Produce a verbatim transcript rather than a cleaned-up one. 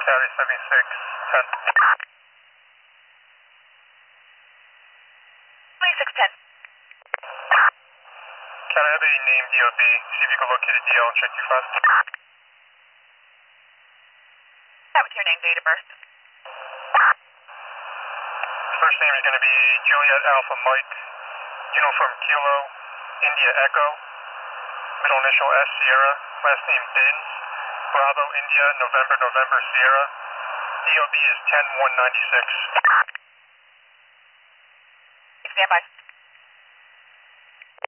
Carry seventy-six ten. twenty-six ten. Can I have a name D O B? See if you can locate a D L and check too fast. That was your name, date of birth. First name is going to be Juliet Alpha Mike, Uniform Kilo, India Echo, middle initial S Sierra, last name Binns, Bravo India, November November Sierra. D O B is ten one ninety-six. Stand by.